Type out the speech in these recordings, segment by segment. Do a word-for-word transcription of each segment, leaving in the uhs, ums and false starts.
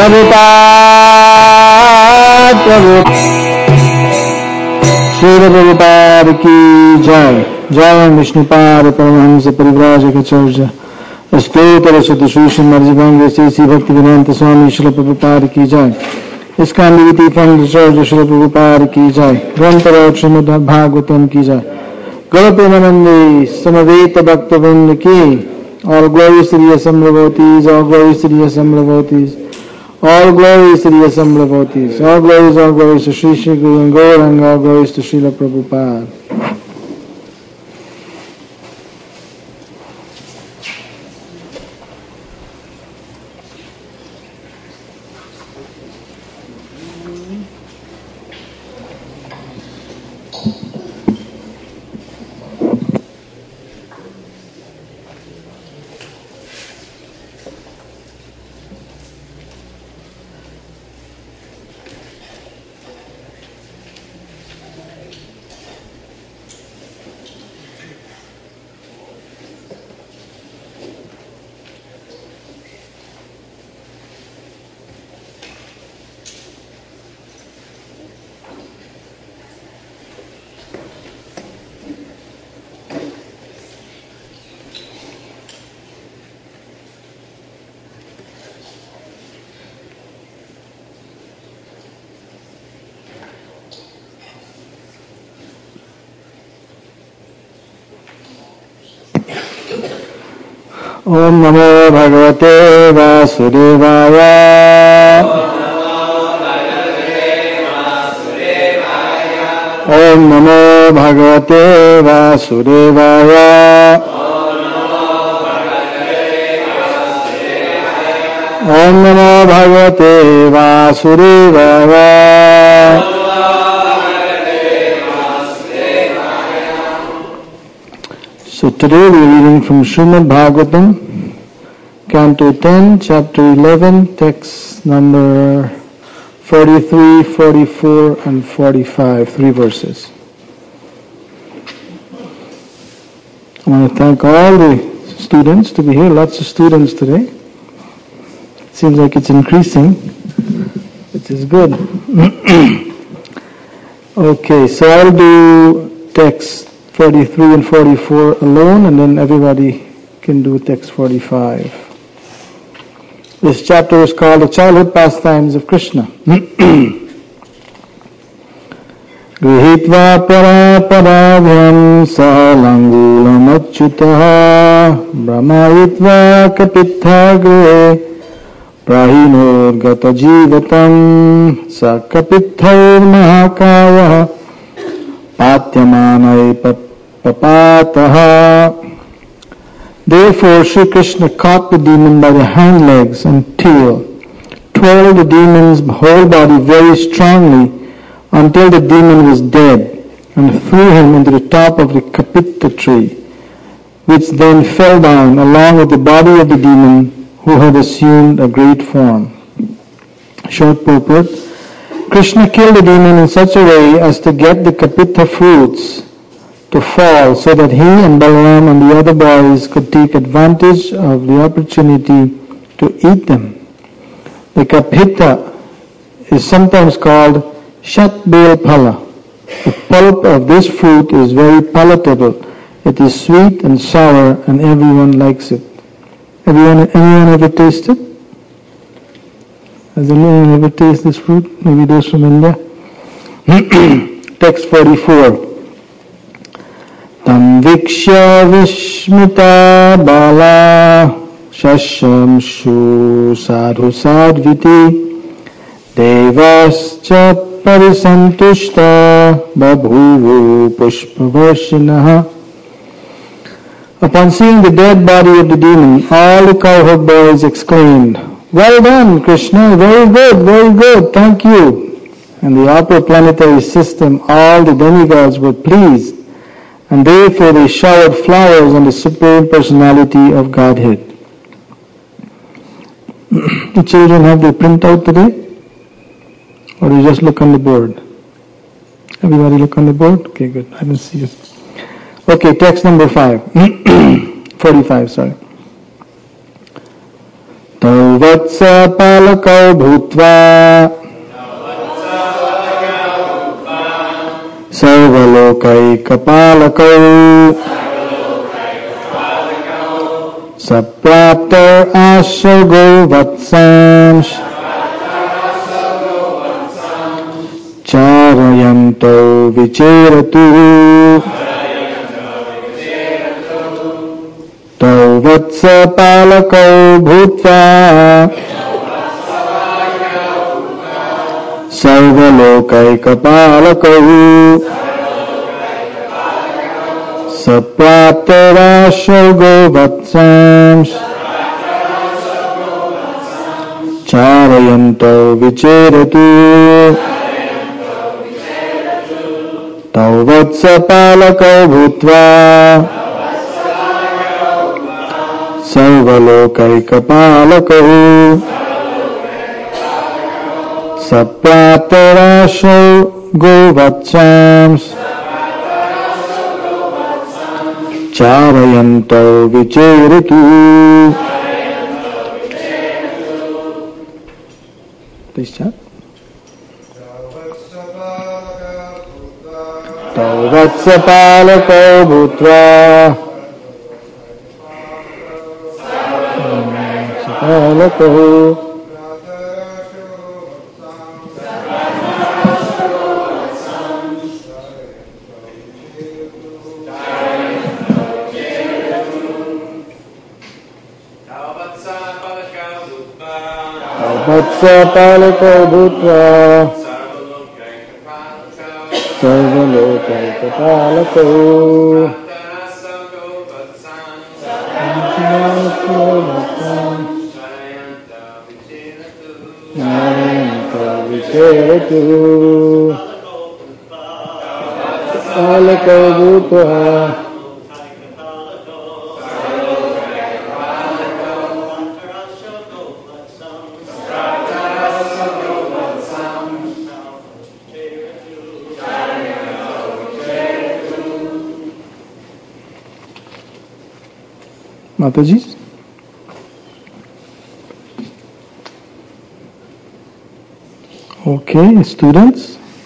Prabhupada, Prabhupada. Srila Prabhupada ki jai. Jai Vishnupad Paramahamsa Parivrajaka Astotara Satashusham Marjibanga Sisi Bhaktivedanta Swami Srila Prabhupada ki jai. ISKCON Divinity Fund Church Srila Prabhupada ki jai. Grantharaj Srimad Bhagavatam ki jai. Gaurapremanandi Samaveta Bhaktavinda ki. All glories to the Asambravotis, all glories to the Asambravotis. All glories to the Asambravotis. All glories, all glories to Sri Sri Guru and Gauranga, all glories to Srila Prabhupada. Om Namo Bhagavate Vasudevaya. Om Namo Bhagavate Vasudevaya. Om Namo Bhagavate Vasudevaya. So today we are reading from Srimad Bhagavatam, Canto ten, Chapter eleven, text number forty-three, forty-four, and forty-five, three verses. I want to thank all the students to be here, lots of students today. It seems like it's increasing, which is good. Okay, so I'll do text forty-three and forty-four alone, and then everybody can do text forty-five. This chapter is called The Childhood Pastimes of Krishna. Grihitva paraparadhyam salangulam achyutaha brahmayitva kapitha grihe prahinodgata jivatam sa kapitha mahakaya patyamanai papataha. Therefore Sri Krishna caught the demon by the hind legs and tail, twirled the demon's whole body very strongly until the demon was dead, and threw him into the top of the Kapitha tree, which then fell down along with the body of the demon who had assumed a great form. Short purport. Krishna killed the demon in such a way as to get the Kapitha fruits to fall, so that he and Balaram and the other boys could take advantage of the opportunity to eat them. The Kapitha is sometimes called Shatbel Phala. The pulp of this fruit is very palatable. It is sweet and sour, and everyone likes it. Everyone, anyone ever tasted? Has anyone ever tasted this fruit? Maybe those from India? Text forty-four. Tam vikshya vishmita bala shasham shu sadhu sadviti devascha parisantushta babhuvu pushpavarshinaha. Upon seeing the dead body of the demon, all the cowherd boys exclaimed, "Well done, Krishna, very good, very good, thank you." And the upper planetary system, all the demigods were pleased, and therefore they showered flowers on the Supreme Personality of Godhead. The children have their printout today? Or you just look on the board? Everybody look on the board? Okay, good. I didn't see it. Okay, text number five. forty-five, sorry. Tau vatsa palakau bhutva sarvalokaikapalakau sapraptar ashogo vatsams charayanto vicheratu tau vatsa palakau bhutva sarvalokaikapalakau sapraptarashogo vatsams charayanto vicheratu tau vatsa palakau bhutva sarvalokaikapalakau sapraptarashogo vatsams charayanto vicheratu. Please chat. Tau vatsa palakau bhutva palakau vatsa palakau bhutva sarvalokaikapalakau charayanto vicheratu palakau bhutva Mataji. Okay, students.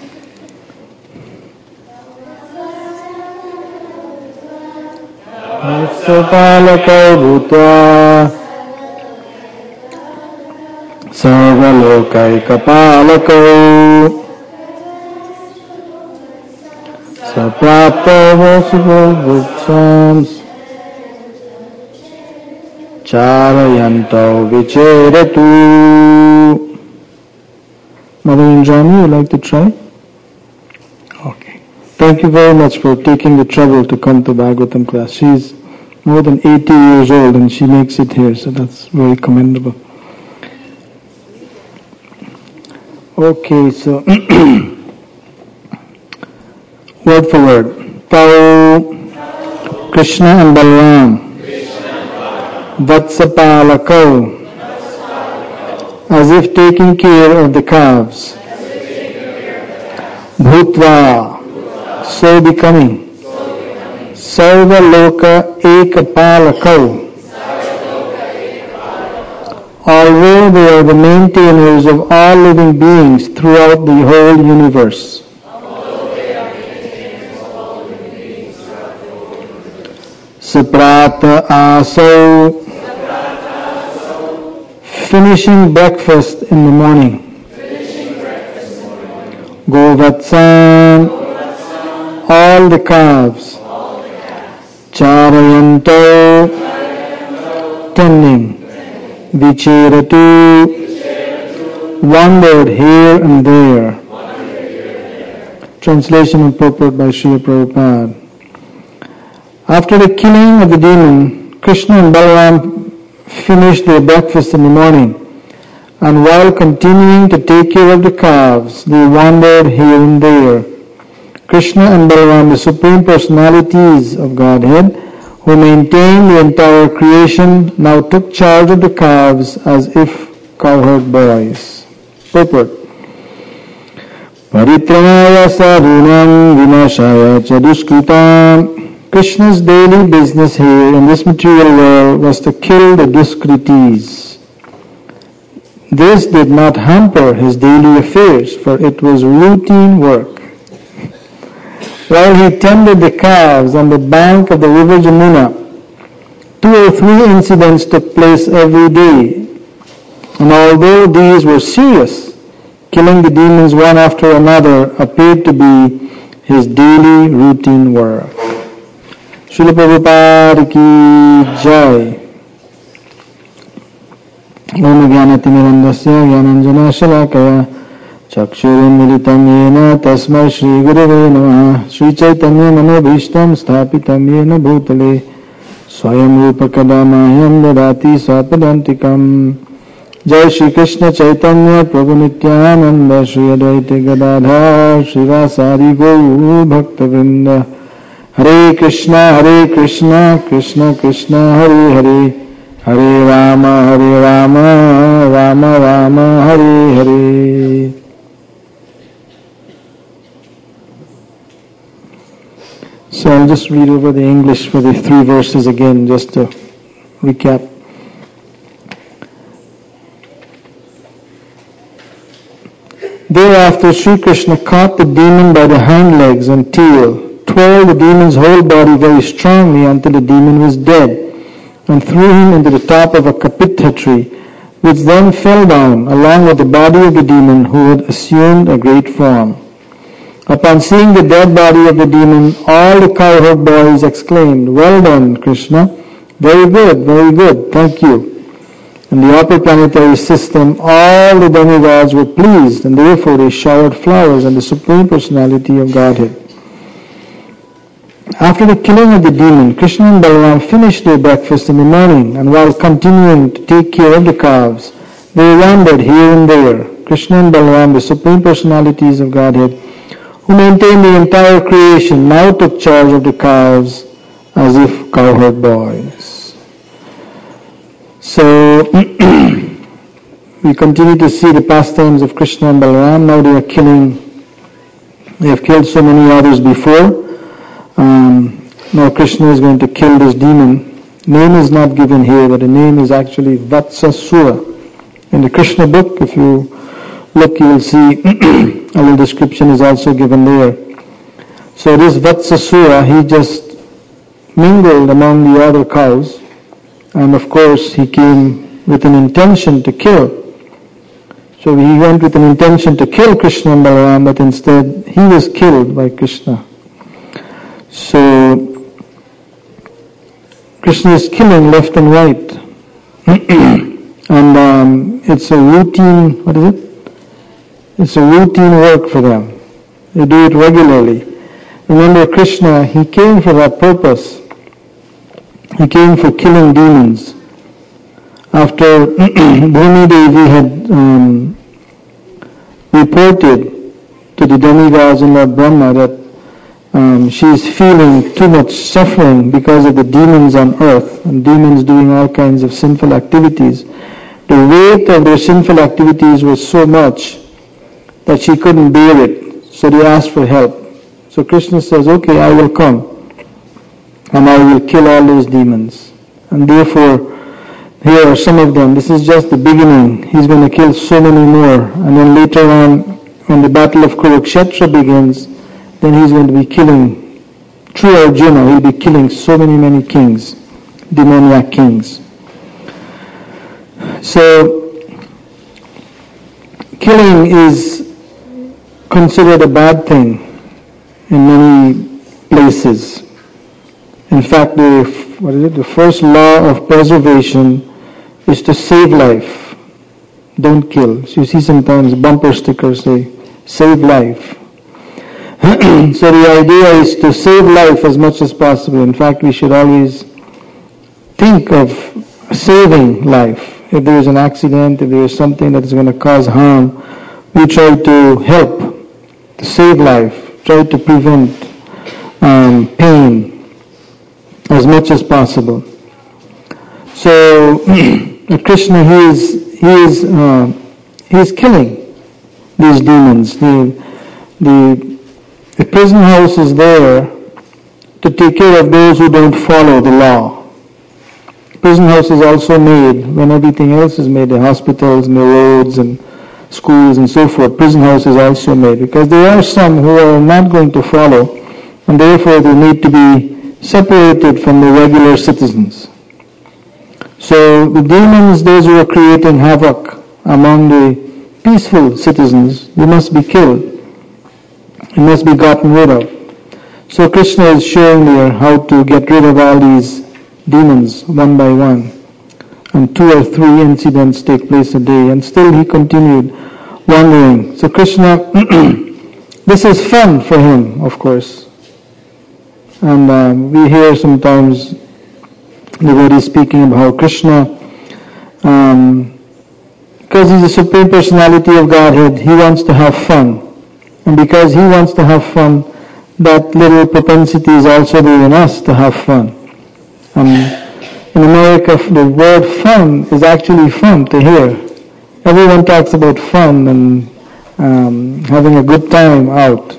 Vatsa palakau bhutva sarvalokaikapalakau sapraptarashogo vatsams charayanto vicheratu. Mother Indrani, you like to try? Okay. Thank you very much for taking the trouble to come to Bhagavatam class. She's more than eighty years old and she makes it here, so that's very commendable. Okay, so word for word. Tau Krishna and Balram Vatsapalakau, as if taking care of the calves. Bhutva, so becoming. Sarva Loka Ekapalakau, although they are the maintainers of all living beings throughout the whole universe. Saprata Asau, finishing breakfast in the morning. Govatsan, all the calves. Charayanto, tending. Vicheratu, wandered here and there. Translation and purport by Srila Prabhupada. After the killing of the demon, Krishna and Balaram finished their breakfast in the morning, and while continuing to take care of the calves, they wandered here and there. Krishna and Balaram, the Supreme Personalities of Godhead, who maintained the entire creation, now took charge of the calves as if cowherd boys. Purport. Paritranaya sadhunam vinashaya cha duskritam. Krishna's daily business here in this material world was to kill the Duskritis. This did not hamper his daily affairs, for it was routine work. While he tended the calves on the bank of the river Jamuna, two or three incidents took place every day. And although these were serious, killing the demons one after another appeared to be his daily routine work. Srila Prabhupada ki Jai. Om Jnanatimandasya Jnananjana Shalakaya Chakshurimilitam Yena Tasmai Shri Gurave Namaha Shri Chaitanya Manobhishtam Sthapitam Yena Bhutale Swayam Rupa Kadamahyam Dadati Swapadantikam. Jai Shri Krishna Chaitanya Prabhu Nityananda Shri Advaita Gadadhar Shri Vasari Gauru Bhakta Vrinda. Hare Krishna Hare Krishna Krishna Krishna Hare Hare Hare Rama, Hare Rama, Rama Rama, Hare Hare. So I'll just read over the English for the three verses again, just to recap. Thereafter, Sri Krishna caught the demon by the hind legs and tail, twirled the demon's whole body very strongly until the demon was dead, and threw him into the top of a kapitha tree, which then fell down along with the body of the demon who had assumed a great form. Upon seeing the dead body of the demon, all the cowherd boys exclaimed, "Well done, Krishna! Very good, very good, thank you." In the upper planetary system, all the demigods were pleased, and therefore they showered flowers on the Supreme Personality of Godhead. After the killing of the demon, Krishna and Balaram finished their breakfast in the morning, and while continuing to take care of the calves, they wandered here and there. Krishna and Balaram, the Supreme Personalities of Godhead, who maintained the entire creation, now took charge of the calves as if cowherd boys. So, we continue to see the pastimes of Krishna and Balaram. Now they are killing, they have killed so many others before. Um, now Krishna is going to kill this demon. Name is not given here, but the name is actually Vatsasura. In the Krishna book, if you look, you will see a little description is also given there. So this Vatsasura, he just mingled among the other cows, and of course he came with an intention to kill. So he went with an intention to kill Krishna and Balaram, but instead he was killed by Krishna. So, Krishna is killing left and right. and um, it's a routine, what is it? It's a routine work for them. They do it regularly. Remember, Krishna, he came for that purpose. He came for killing demons. After Bhumi Devi had um, reported to the demigods and Lord Brahma that Um, she is feeling too much suffering because of the demons on earth, and demons doing all kinds of sinful activities. The weight of their sinful activities was so much that she couldn't bear it, so they asked for help. So Krishna says, okay, I will come, and I will kill all those demons. And therefore, here are some of them. This is just the beginning. He's going to kill so many more. And then later on, when the battle of Kurukshetra begins, then he's going to be killing, through Arjuna, he'll be killing so many, many kings, demoniac kings. So, killing is considered a bad thing in many places. In fact, the, what is it? The first law of preservation is to save life. Don't kill. So you see sometimes bumper stickers say, save life. So the idea is to save life as much as possible. In fact, we should always think of saving life. If there is an accident, if there is something that is going to cause harm, we try to help, to save life, try to prevent um, pain as much as possible. So Krishna, he is he is uh, he is killing these demons. The the The prison house is there to take care of those who don't follow the law. prison house is also made when everything else is made, the hospitals and the roads and schools and so forth. Prison house is also made because there are some who are not going to follow, and therefore they need to be separated from the regular citizens. So the demons, those who are creating havoc among the peaceful citizens, they must be killed. They must be gotten rid of. So Krishna is showing there how to get rid of all these demons one by one. And two or three incidents take place a day. And still he continued wandering. So Krishna, this is fun for him, of course. And um, we hear sometimes devotees speaking about how Krishna, um, because he's the Supreme Personality of Godhead, he wants to have fun. And because he wants to have fun, that little propensity is also there in us to have fun. Um, in America, the word fun is actually fun to hear. Everyone talks about fun and um, having a good time out.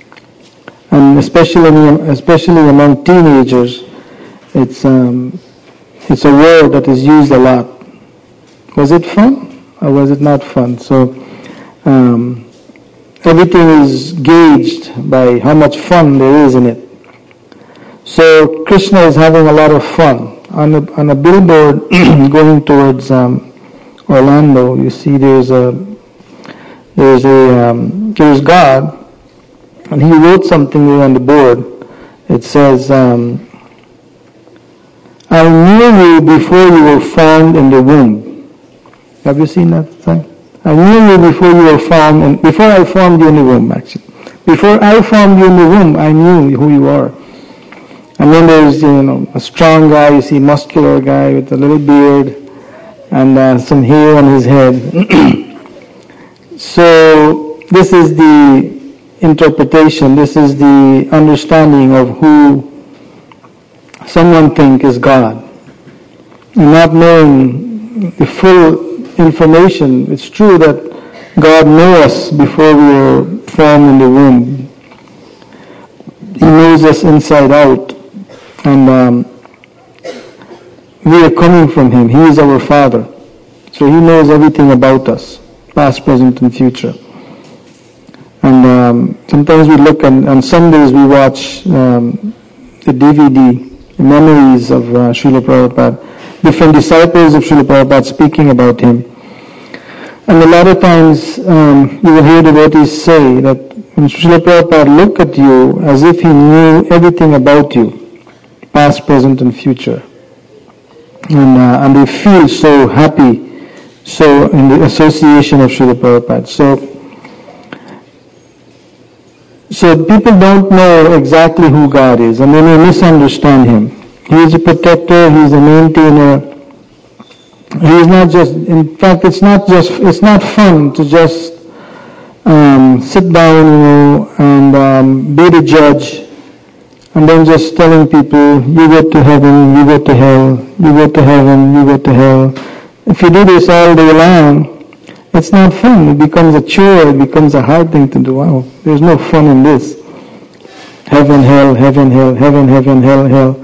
And especially, especially among teenagers, it's, um, it's a word that is used a lot. Was it fun or was it not fun? So um, everything is gauged by how much fun there is in it. So Krishna is having a lot of fun. On a, on a billboard going towards um, Orlando, you see there's a there's a um, there's God, and he wrote something there on the board. It says, um, "I knew you before you were formed in the womb." Have you seen that thing? I knew you before you were formed, and before I formed you in the womb, actually. Before I formed you in the womb, I knew who you are. And then there's, you know, a strong guy, you see, muscular guy with a little beard and uh, some hair on his head. So this is the interpretation, this is the understanding of who someone think is God. And not knowing the full information, it's true that God knew us before we were formed in the womb. He knows us inside out. And um, we are coming from Him. He is our Father. So He knows everything about us, past, present, and future. And um, sometimes we look, and on Sundays we watch um, the D V D, the memories of uh, Srila Prabhupada, different disciples of Srila Prabhupada speaking about Him. And a lot of times um, you will hear devotees say that when Srila Prabhupada looked at you as if He knew everything about you, past, present, and future. And, uh, and they feel so happy, so in the association of Srila Prabhupada. So, so people don't know exactly who God is, and they may misunderstand Him. He is a protector, He is a maintainer. He is not just, in fact, it's not just, it's not fun to just um, sit down, you know, and um, be the judge, and then just telling people, you go to heaven, you go to hell, you go to heaven, you go to hell. If you do this all day long, it's not fun. It becomes a chore, it becomes a hard thing to do. Wow, there's no fun in this. Heaven, hell, heaven, hell, heaven, heaven, hell, hell.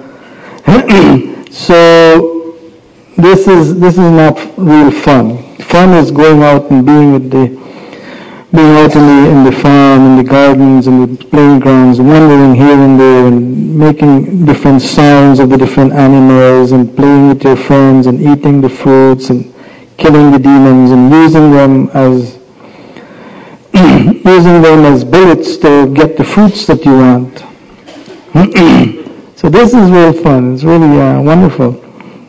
So, this is, this is not real fun. Fun is going out and being with the being out in the, in the farm, in the gardens, in the playing grounds, wandering here and there, and making different sounds of the different animals, and playing with your friends, and eating the fruits, and killing the demons, and using them as using them as bullets to get the fruits that you want. So this is real fun. It's really uh, wonderful.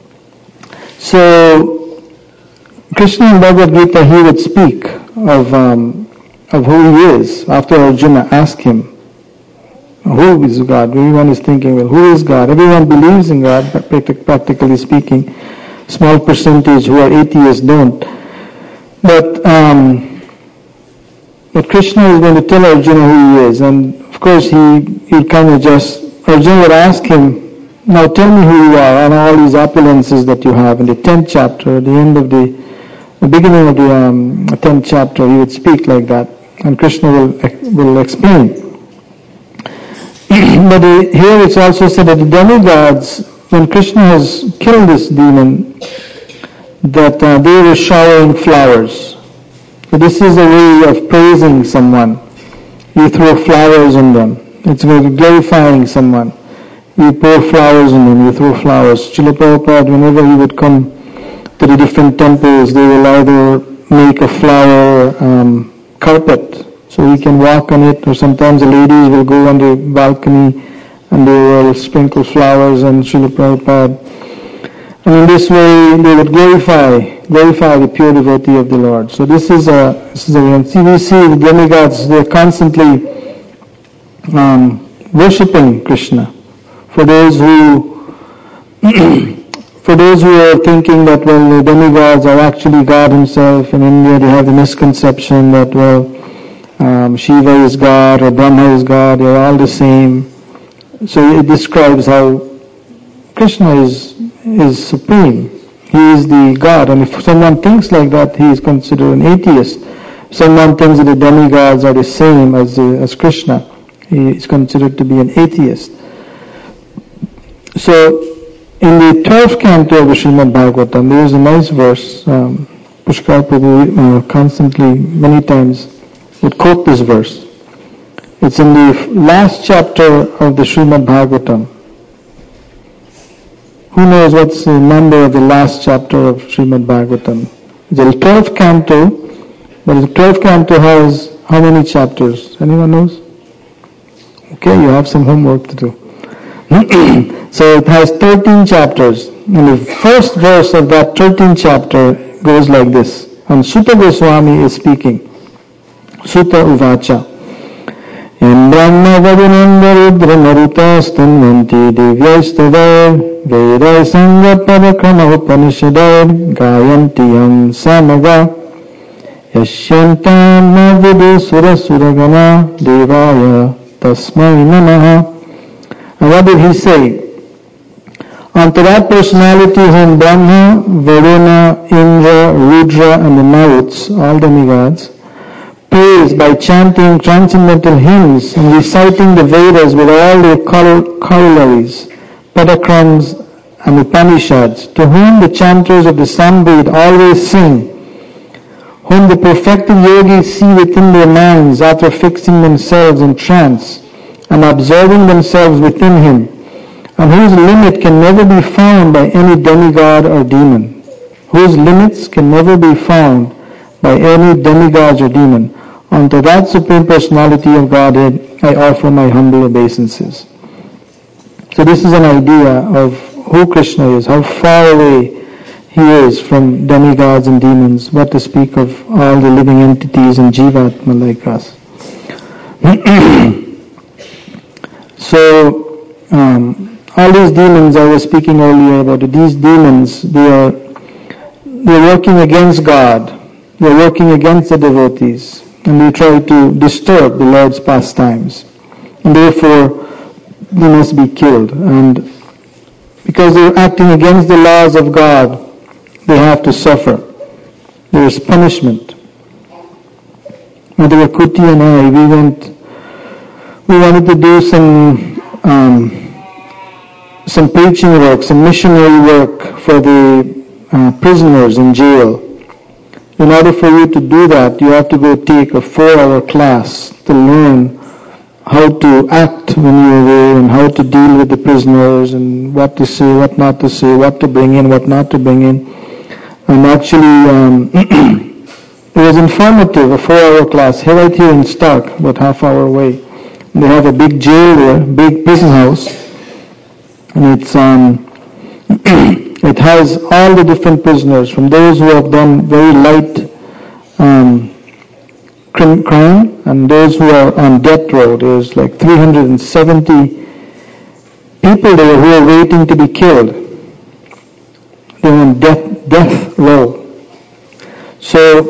So Krishna in Bhagavad Gita, he would speak of um, of who He is. After Arjuna asked him, who is God? Everyone is thinking, well, who is God? Everyone believes in God, but practically speaking, small percentage who are atheists don't. But um, but Krishna is going to tell Arjuna who He is, and of course he he kind of just, Arjuna would ask him, now tell me who you are and all these opulences that you have. In the tenth chapter, at the end of the the beginning of the um, tenth chapter, he would speak like that, and Krishna will will explain. But the, here it's also said that the demigods when Krishna has killed this demon, that uh, they were showering flowers. So this is a way of praising someone. You throw flowers on them. It's glorifying someone. You pour flowers on them, you throw flowers. Srila Prabhupada, whenever he would come to the different temples, they will either make a flower um, carpet so he can walk on it, or sometimes the ladies will go on the balcony and they will sprinkle flowers on Srila Prabhupada. And in this way, they would glorify, glorify the pure devotee of the Lord. So this is a, this is a, see, we see the demigods, they're constantly um, worshipping Krishna. For those who, for those who are thinking that, well, the demigods are actually God himself, in India they have the misconception that, well, um, Shiva is God or Brahma is God, they're all the same. So it describes how Krishna is is supreme. He is the God. And if someone thinks like that, he is considered an atheist. If someone thinks that the demigods are the same as the, as Krishna, he is considered to be an atheist. So, in the twelfth canto of the Srimad Bhagavatam, there is a nice verse. Um, Pushkar Prabhu uh, constantly, many times, would quote this verse. It's in the last chapter of the Srimad Bhagavatam. Who knows what's the number of the last chapter of Srimad Bhagavatam? It's the twelfth canto, but the twelfth canto has how many chapters? Anyone knows? Okay, you have some homework to do. So it has thirteen chapters. And the first verse of that thirteenth chapter goes like this. And Sutta Goswami is speaking. Sutta Uvacha. Brahma Vadinanda Rudra Marutastunvanti Divyaistadar Vedai Sangha Padakrama Upanishadar Gayanti Yam Samaga Yashyantam Navidu Sura Suragana Devaya Tasmai Namaha. And what did he say? Unto that personality whom Brahma, Varuna, Indra, Rudra and the Maruts, all demigods, praise by chanting transcendental hymns and reciting the Vedas with all their corollaries, Padakrams and Upanishads, to whom the chanters of the Samved always sing, whom the perfected yogis see within their minds after fixing themselves in trance and observing themselves within him, and whose limit can never be found by any demigod or demon, whose limits can never be found by any demigod or demon. Unto that Supreme Personality of Godhead, I offer my humble obeisances. So this is an idea of who Krishna is, how far away he is from demigods and demons, what to speak of all the living entities and Jivatma like us. So, um, all these demons I was speaking earlier about, these demons, they are they're working against God, they're working against the devotees, and they try to disturb the Lord's pastimes. And therefore, they must be killed. And because they're acting against the laws of God, they have to suffer. There is punishment. Mother Kuti and I, we went, we wanted to do some, um, some preaching work, some missionary work for the uh, prisoners in jail. In order for you to do that, you have to go take a four-hour class to learn how to act when you're away and how to deal with the prisoners and what to say, what not to say, what to bring in, what not to bring in. And actually, um, it was informative, a four-hour class, right here in Stark, about half hour away. They have a big jail there, big prison house, and it's um, it has all the different prisoners, from those who have done very light um, crime and those who are on death row. There's like three hundred seventy people there who are waiting to be killed. They're on death, death row. So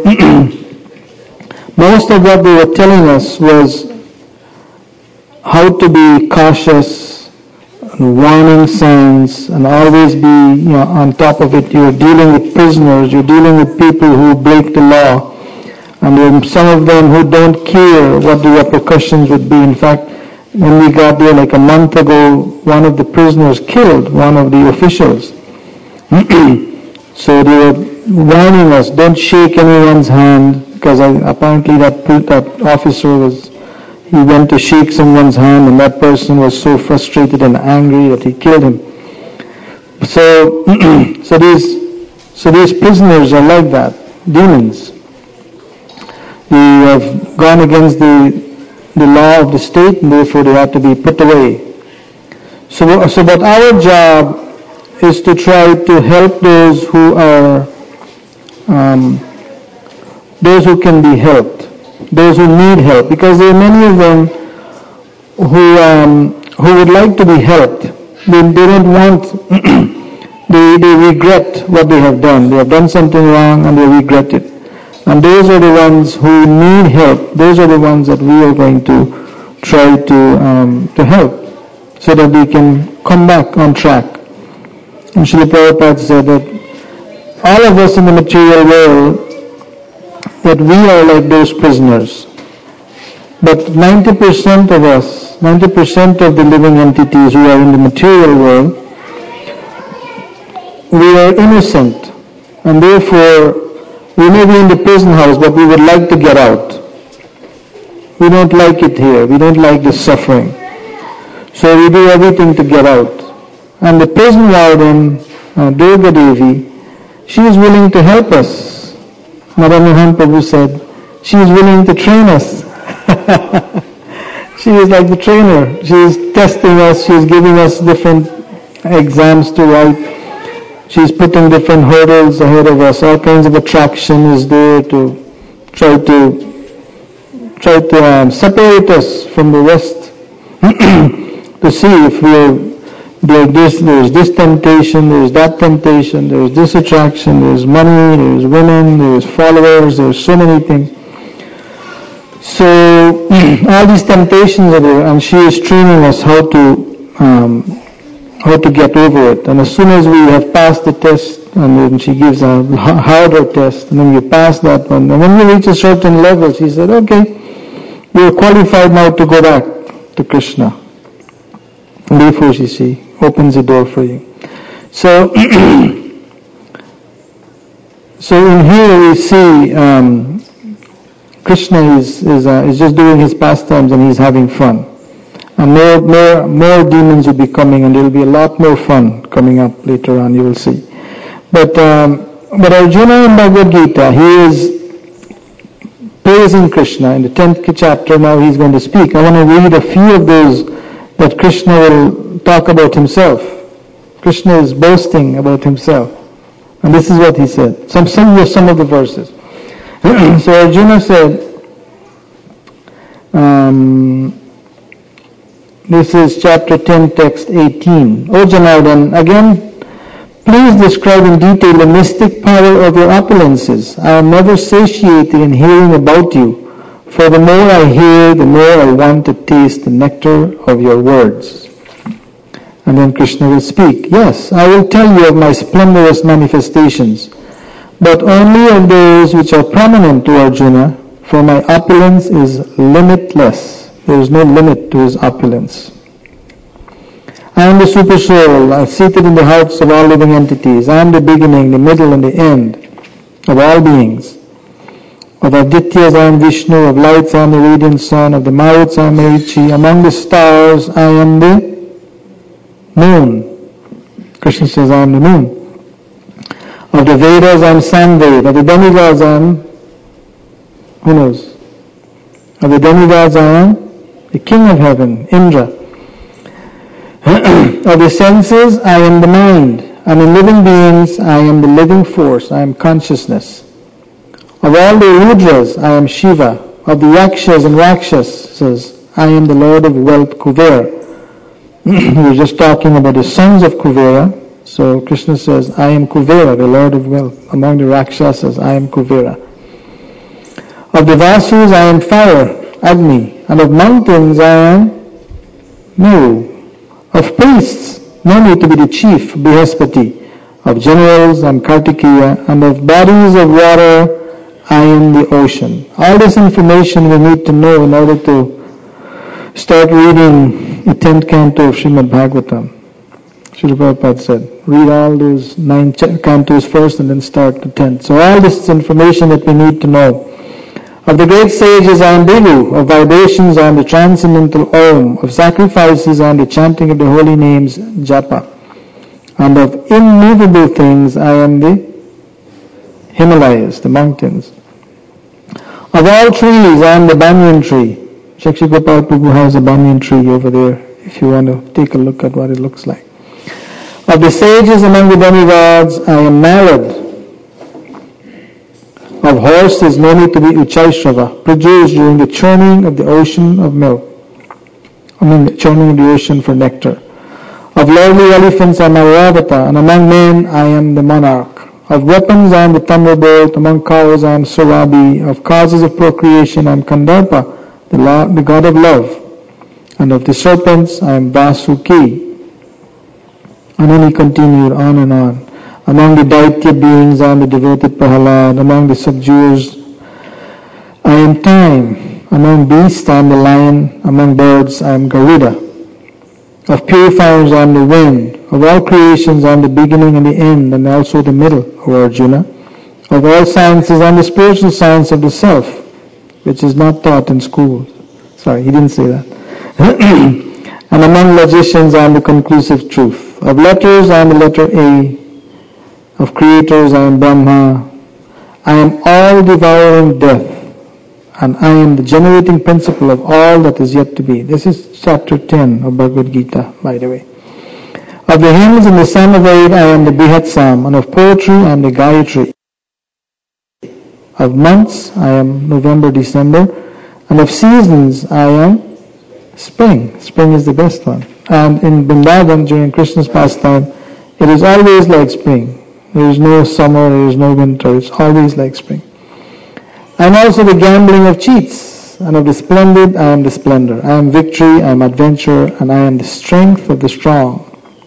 most of what they were telling us was how to be cautious, and warning signs, and always be, you know, on top of it. You're dealing with prisoners, you're dealing with people who break the law, and there are some of them who don't care what the repercussions would be. In fact, when we got there like a month ago, one of the prisoners killed one of the officials. So they were warning us, don't shake anyone's hand, because apparently that, that officer was, he went to shake someone's hand and that person was so frustrated and angry that he killed him. So, so these, so these prisoners are like that, demons. They have gone against the, the law of the state and therefore they have to be put away. So, so but our job is to try to help those who are, um, those who can be helped, those who need help, because there are many of them who um, who would like to be helped. They, they don't want, they, they regret what they have done. They have done something wrong and they regret it. And those are the ones who need help. Those are the ones that we are going to try to um, to help so that they can come back on track. And Srila Prabhupada said that all of us in the material world, that we are like those prisoners. But ninety percent of us, ninety percent of the living entities who are in the material world, we are innocent. And therefore, we may be in the prison house, but we would like to get out. We don't like it here. We don't like the suffering. So we do everything to get out. And the prison warden, uh, Durga Devi, she is willing to help us. Madan Mohan Prabhu said, she is willing to train us. She is like the trainer. She is testing us. She is giving us different exams to write. She's putting different hurdles ahead of us. All kinds of attraction is there to try to try to um, separate us from the rest. To see if we're there. This there's this temptation, there's that temptation, there's this attraction, there's money, there's women, there's followers, there's so many things. So all these temptations are there, and she is training us how to. Um, how to get over it. And as soon as we have passed the test, and then she gives a harder test, and then you pass that one, and when you reach a certain level, she said, okay, you're qualified now to go back to Krishna. And therefore she, she opens the door for you. So, so in here we see um, Krishna is, is, uh, is just doing his pastimes and he's having fun. And more, more, more demons will be coming, and there will be a lot more fun coming up later on. You will see. But, um, but Arjuna in Bhagavad Gita, he is praising Krishna in the tenth chapter. Now he's going to speak. I want to read a few of those that Krishna will talk about himself. Krishna is boasting about himself, and this is what he said. Some, some, some of the verses. So Arjuna said. Um, This is chapter ten, text eighteen. O Janardhan, again, please describe in detail the mystic power of your opulences. I am never satiated in hearing about you, for the more I hear, the more I want to taste the nectar of your words. And then Krishna will speak. Yes, I will tell you of my splendorous manifestations, but only of those which are prominent to Arjuna, for my opulence is limitless. There is no limit to his opulence. I am the super soul, I am seated in the hearts of all living entities. I am the beginning, the middle, and the end of all beings. Of Adityas I am Vishnu, of lights I am the radiant sun, of the Maruts I am Marichi, among the stars I am the moon. Krishna says I am the moon. Of the Vedas I am Samved, of the demigods I am, who knows? Of the demigods I am the king of heaven, Indra. Of the senses, I am the mind. And in living beings, I am the living force. I am consciousness. Of all the Rudras, I am Shiva. Of the Yakshas and Rakshasas, I am the Lord of wealth, Kuvera. We were just talking about the sons of Kuvera. So Krishna says, I am Kuvera, the Lord of wealth. Among the Rakshasas, I am Kuvera. Of the Vasus, I am fire, Agni. And of mountains I am Meru. Of priests, no need to be the chief, Brihaspati. Of generals, I am Kartikeya. And of bodies of water, I am the ocean. All this information we need to know in order to start reading the tenth canto of Srimad Bhagavatam. Srila Prabhupada said, read all those nine ch- cantos first and then start the tenth. So all this is information that we need to know. Of the great sages on Devu, of vibrations on the transcendental Om, of sacrifices on the chanting of the holy names, Japa, and of immovable things I am the Himalayas, the mountains. Of all trees I am the banyan tree. Shakshi Gopal Prabhu has a banyan tree over there, if you want to take a look at what it looks like. Of the sages among the demigods I am Narad. Of horses know me to be Uchaishrava, produced during the churning of the ocean of milk. I mean, the churning of the ocean for nectar. Of lordly elephants I am Airavata, and among men I am the monarch. Of weapons I am the thunderbolt, among cows I am Surabi. Of causes of procreation I am Kandarpa, the, law, the god of love. And of the serpents I am Vasuki. And then he continued on and on. Among the Daitya beings I am the devoted Prahalad. Among the subduers I am time. Among beasts I am the lion. Among birds I am Garuda. Of purifiers I am the wind. Of all creations I am the beginning and the end, and also the middle, O Arjuna. Of all sciences I am the spiritual science of the self, which is not taught in schools. Sorry, he didn't say that. And among logicians I am the conclusive truth. Of letters I am the letter A. Of creators I am Brahma. I am all devouring death, and I am the generating principle of all that is yet to be. This is chapter ten of Bhagavad Gita, by the way. Of the hymns in the Samaved I am the Brihat Sam, and of poetry I am the Gayatri. Of months I am November, December, and of seasons I am spring. Spring is the best one. And in Vrindavan during Krishna's pastime, it is always like spring. There is no summer, there is no winter, it's always like spring. I am also the gambling of cheats, and of the splendid I am the splendor. I am victory, I am adventure, and I am the strength of the strong.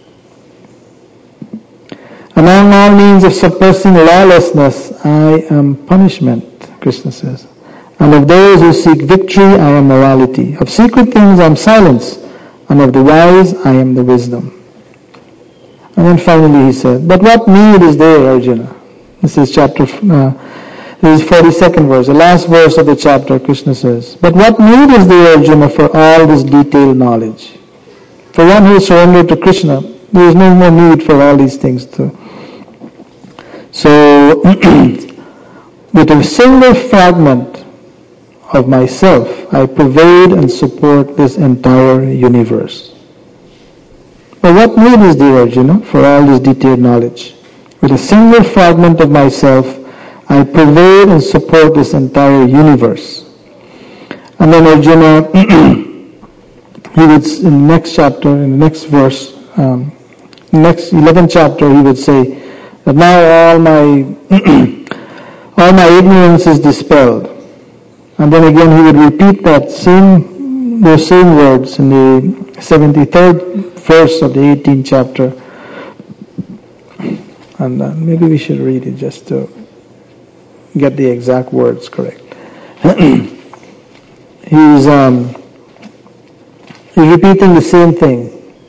Among all means of suppressing lawlessness, I am punishment, Krishna says. And of those who seek victory, I am morality. Of secret things, I am silence. And of the wise, I am the wisdom. And then finally he said, but what need is there, Arjuna? This is chapter, uh, this is forty-second verse, the last verse of the chapter, Krishna says, but what need is there, Arjuna, for all this detailed knowledge? For one who is surrendered to Krishna, there is no more need for all these things to... So, with a single fragment of myself, I pervade and support this entire universe. But what need is there, Arjuna, for all this detailed knowledge? With a single fragment of myself, I pervade and support this entire universe. And then Arjuna, he would, in the next chapter, in the next verse, um, next eleventh chapter, he would say that now all my all my ignorance is dispelled. And then again he would repeat that same those same words in the seventy-third verse of the eighteenth chapter. And uh, maybe we should read it just to get the exact words correct. he's um, he's repeating the same thing.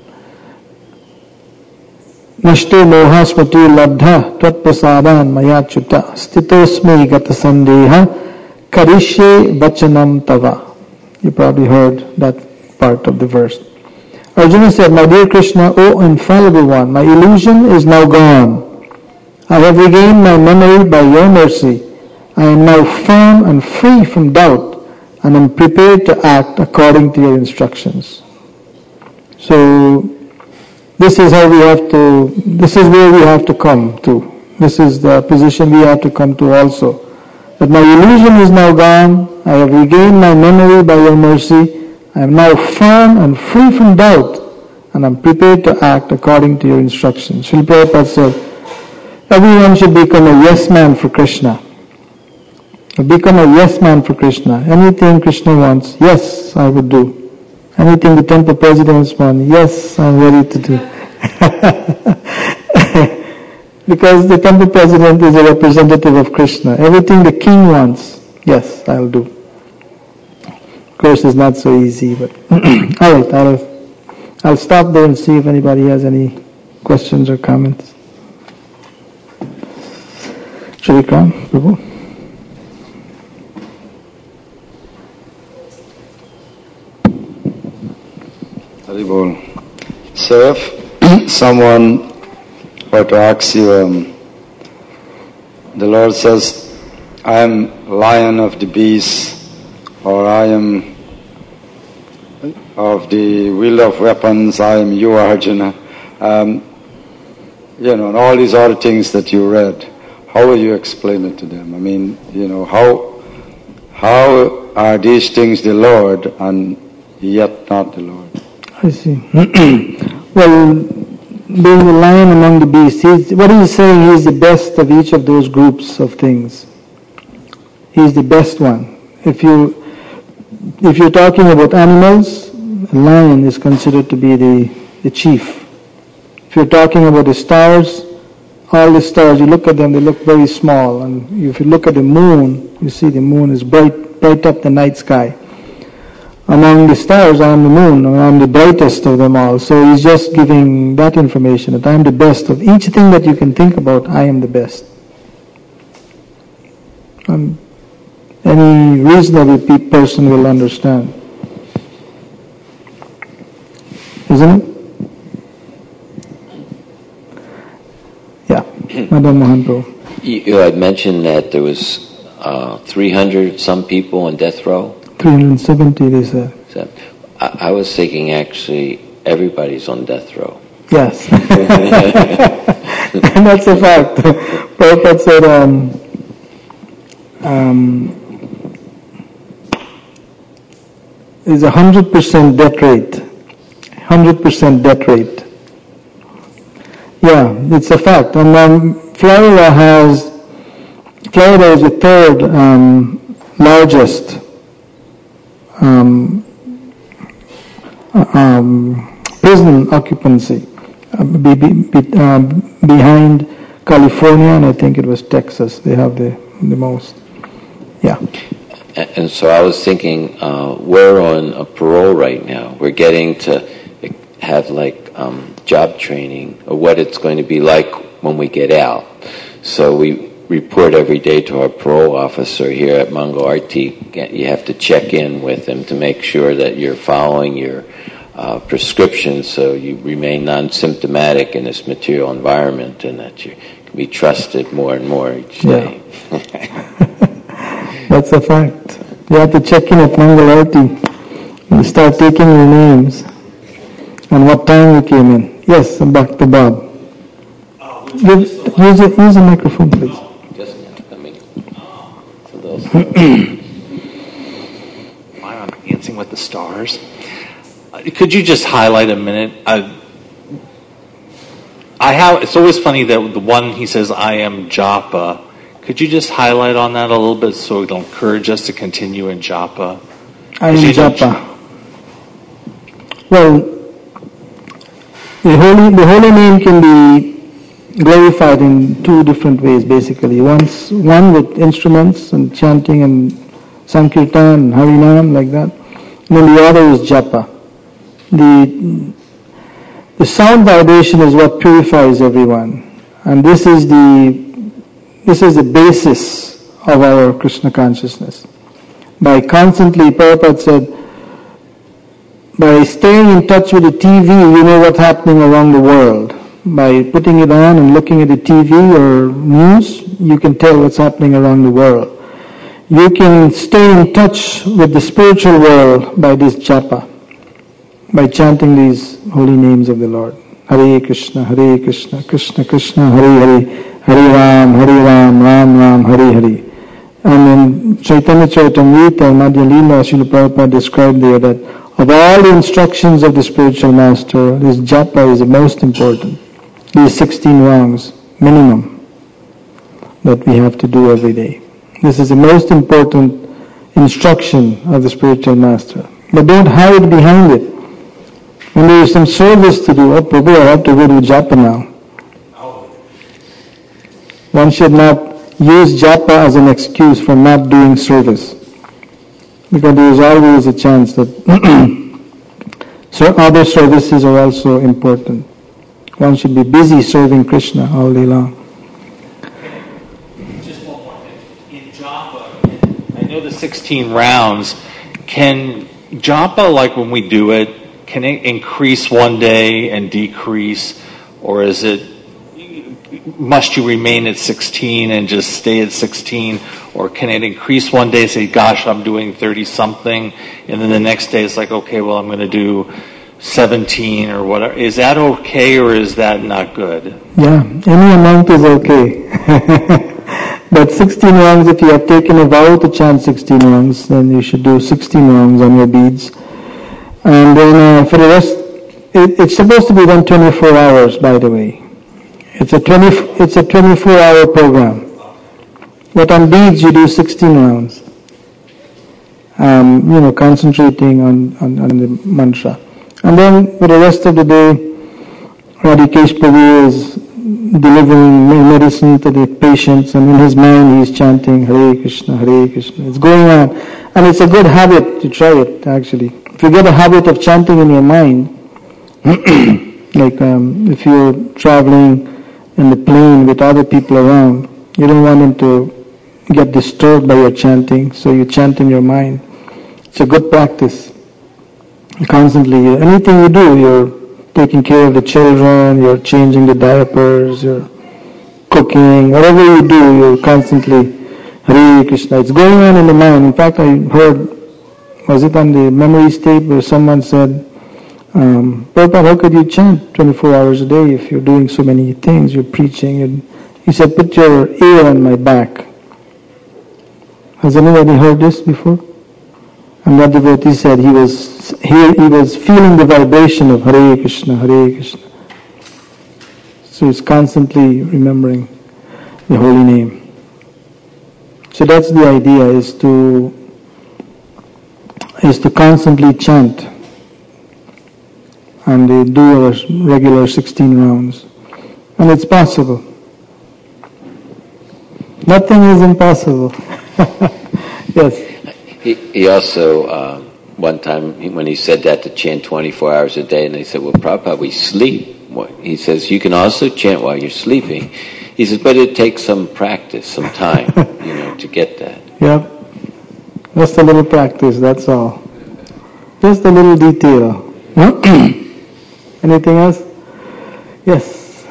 Nashto moha smriti labdha tvat prasadan mayachyuta stitosmi gata sandeha karishe vachanam tava. You probably heard that part of the verse. Arjuna said, my dear Krishna, O infallible one, my illusion is now gone. I have regained my memory by your mercy. I am now firm and free from doubt, and am prepared to act according to your instructions. So, this is how we have to, this is where we have to come to. This is the position we have to come to also. That my illusion is now gone, I have regained my memory by your mercy, I am now firm and free from doubt, and I am prepared to act according to your instructions. Srila Prabhupada said, everyone should become a yes man for Krishna. Become a yes man for Krishna. Anything Krishna wants, yes, I would do. Anything the temple presidents want, yes, I'm ready to do. Because the temple president is a representative of Krishna. Everything the king wants, yes, I'll do. Of course, it's not so easy, but all right, I'll, I'll stop there and see if anybody has any questions or comments. Shall we come, Prabhu? Haribol. So if someone were to ask you, um, the Lord says, I am lion of the beasts, or I am of the wheel of weapons, I am you, Arjuna. Um, you know, and all these other things that you read, how will you explain it to them? I mean, you know, how how are these things the Lord and yet not the Lord? I see. Well, being the lion among the beasts, he's, what he's saying, he's the best of each of those groups of things. He's the best one. If you if you're talking about animals, a lion is considered to be the, the chief. If you're talking about the stars, all the stars, you look at them, they look very small. And if you look at the moon, you see the moon is bright, bright up the night sky. Among the stars, I am the moon, I am the brightest of them all. So he's just giving that information, that I am the best of each thing that you can think about, I am the best. And any reasonable pe- person will understand. Isn't it? Yeah, Madam Mohanpro. You, you had mentioned that there was uh, three hundred some people on death row. three hundred seventy, they said. So, I, I was thinking actually everybody's on death row. Yes. And that's a fact. Prabhupada said, um, um, there's a one hundred percent death rate. one hundred percent death rate. Yeah, it's a fact. And um, Florida has, Florida is the third um, largest um, um, prison occupancy, uh, be, be, be, uh, behind California, and I think it was Texas. They have the, the most. Yeah. And so I was thinking, uh, we're on a parole right now. We're getting to have like um, job training, or what it's going to be like when we get out. So we report every day to our parole officer here at Mango Arti. You have to check in with him to make sure that you're following your uh, prescription, so you remain non-symptomatic in this material environment, and that you can be trusted more and more each day. Yeah. That's a fact. You have to check in at Mangalarti and start taking your names and what time you came in. Yes, back to Bob. Uh, use, use, a, use a microphone, please. Just let me. For those. Am I on Dancing with the Stars? Uh, could you just highlight a minute? Uh, I have. It's always funny that the one he says, "I am Japa." Could you just highlight on that a little bit so it'll encourage us to continue in Japa? I am Japa. Well, the holy, the holy name can be glorified in two different ways, basically. Once, one with instruments and chanting and Sankirtan and Harinam, like that. And then the other is Japa. The, the sound vibration is what purifies everyone. And this is the This is the basis of our Krishna consciousness. By constantly, Prabhupada said, by staying in touch with the T V, you know what's happening around the world. By putting it on and looking at the T V or news, you can tell what's happening around the world. You can stay in touch with the spiritual world by this japa, by chanting these holy names of the Lord. Hare Krishna, Hare Krishna, Krishna Krishna, Hare Hare, Hare Ram, Hare Ram, Ram Ram, Hare Hare. And in Chaitanya Charitamrita and Madhya Leela, Srila Prabhupada described there that of all the instructions of the spiritual master, this japa is the most important. These sixteen rounds, minimum, that we have to do every day. This is the most important instruction of the spiritual master. But don't hide behind it. When there is some service to do, oh Prabhu, I have to go to japa now. One should not use japa as an excuse for not doing service. because there is always a chance that so other services are also important. One should be busy serving Krishna all day long. Just one more thing. In japa, I know the sixteen rounds. Can japa, like when we do it, can it increase one day and decrease, or is it, must you remain at sixteen and just stay at sixteen, or can it increase one day, say, gosh, I'm doing thirty something, and then the next day it's like, okay, well, I'm going to do seventeen or whatever. Is that okay, or is that not good? Yeah, any amount is okay. But sixteen rounds, if you have taken a vow to chant sixteen rounds, then you should do sixteen rounds on your beads. And then uh, for the rest, it, it's supposed to be done twenty-four hours, by the way. It's a twenty. It's a twenty-four hour program. But on beads, you do sixteen rounds. Um, you know, concentrating on, on, on the mantra. And then for the rest of the day, Radhikesh Prabhu is delivering medicine to the patients, and in his mind he is chanting Hare Krishna, Hare Krishna. It's going on. And it's a good habit to try it, actually. If you get a habit of chanting in your mind, like um, if you're traveling in the plane with other people around, you don't want them to get disturbed by your chanting, so you chant in your mind. It's a good practice. Constantly, anything you do, you're taking care of the children, you're changing the diapers, you're cooking, whatever you do, you're constantly Hare Krishna. It's going on in the mind. In fact, I heard, was it on the memories tape where someone said, um, Prabhupada, how could you chant twenty-four hours a day if you're doing so many things, you're preaching? And he said, put your ear on my back. Has anybody heard this before? And that devotee said he was he, he was feeling the vibration of Hare Krishna, Hare Krishna. So he's constantly remembering the holy name. So that's the idea, is to is to constantly chant and they do a regular sixteen rounds. And it's possible. Nothing is impossible. Yes. He, he also, uh, one time he, when he said that, to chant twenty-four hours a day, and they said, well, Prabhupada, we sleep. He says, you can also chant while you're sleeping. He says, but it takes some practice, some time, you know, to get that. Yep. Just a little practice, that's all. Just a little detail. Anything else? Yes.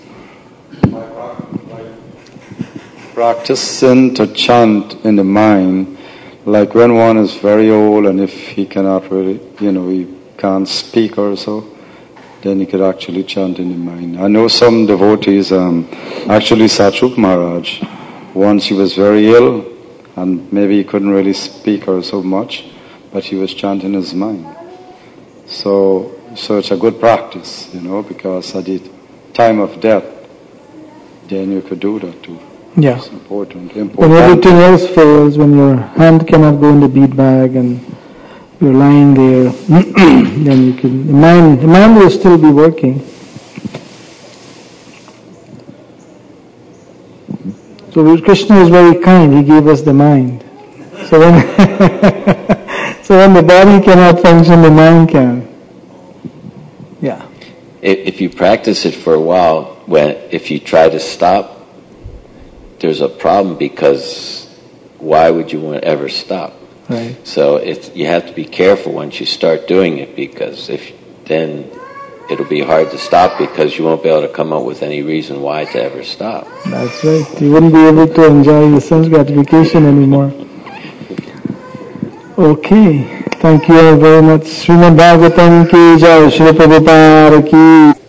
Practicing to chant in the mind, like when one is very old and if he cannot really, you know, he can't speak or so, then he could actually chant in the mind. I know some devotees, um, actually Satruk Maharaj, once he was very ill and maybe he couldn't really speak or so much, but he was chanting his mind. So, so it's a good practice, you know, because at the time of death, then you could do that too. Yeah. It's important. important. When everything else fails, when your hand cannot go in the bead bag and you're lying there, then you can, the mind, the mind will still be working. So Krishna is very kind, he gave us the mind. So when, so when the body cannot function, the mind can. Yeah. If you practice it for a while, when if you try to stop, there's a problem, because why would you want to ever stop? Right. So it's, you have to be careful once you start doing it, because if then it'll be hard to stop, because you won't be able to come up with any reason why to ever stop. That's right. You wouldn't be able to enjoy the sense gratification anymore. Okay. Thank you all very much. Srimad Bhagavatam ki jai, Srila Prabhupada ki